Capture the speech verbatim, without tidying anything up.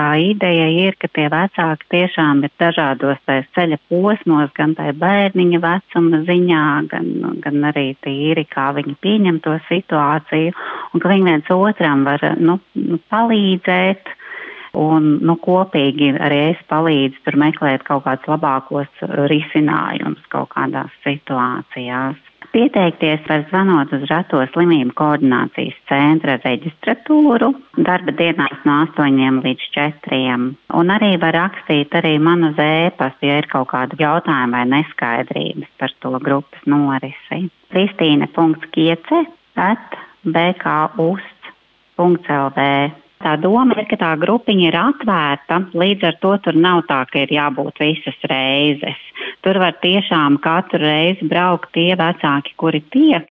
tā ideja ir, ka tie vecāki tiešām ir dažādos tais ceļa posmos, gan tai bērniņa vecuma ziņā, gan, gan arī tīri, kā viņi pieņem to situāciju, un ka viņi viens otram var, nu, nu palīdzēt, un, nu, kopīgi arī es palīdzu tur meklēt kaut kādus labākos risinājumus kaut kādās situācijās. Pieteikties var zvanot uz Reto slimību koordinācijas centra reģistratūru darba dienās no astoņiem līdz četriem. Un arī var rakstīt arī man uz e-pastu, ja ir kaut kādi jautājumi vai neskaidrības par to grupas norisi. Kristīne punkts kiece at b k u s t punkts l v. Tā doma ir, ka tā grupiņa ir atvērta, līdz ar to tur nav tā, ka ir jābūt visas reizes. Tur var tiešām katru reizi braukt tie vecāki, kuri tiek.